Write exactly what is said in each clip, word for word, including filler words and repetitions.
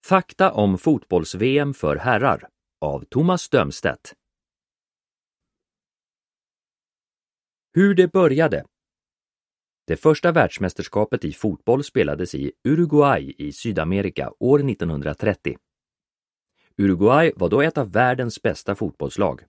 Fakta om fotbolls-V M för herrar av Thomas Strömstedt. Hur det började. Det första världsmästerskapet i fotboll spelades i Uruguay i Sydamerika år nittonhundratrettio. Uruguay var då ett av världens bästa fotbollslag.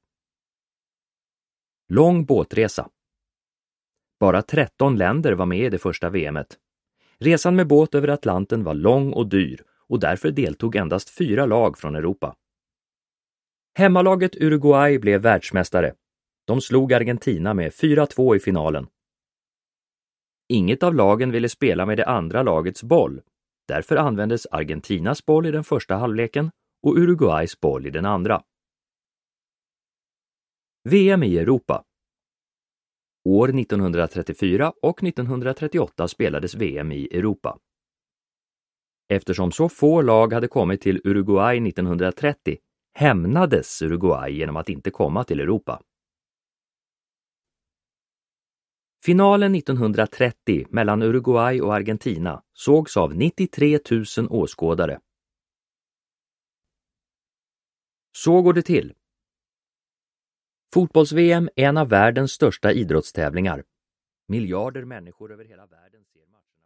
Lång båtresa. Bara tretton länder var med i det första V M:et. Resan med båt över Atlanten var lång och dyr och därför deltog endast fyra lag från Europa. Hemmalaget Uruguay blev världsmästare. De slog Argentina med fyra två i finalen. Inget av lagen ville spela med det andra lagets boll. Därför användes Argentinas boll i den första halvleken och Uruguays boll i den andra. V M i Europa. År nittonhundratrettiofyra och nittonhundratrettioåtta spelades V M i Europa. Eftersom så få lag hade kommit till Uruguay nittonhundratrettio hämnades Uruguay genom att inte komma till Europa. Finalen nittonhundratrettio mellan Uruguay och Argentina sågs av nittiotre tusen åskådare. Så går det till. Fotbolls-V M är en av världens största idrottstävlingar. Miljarder människor över hela världen ser matcherna.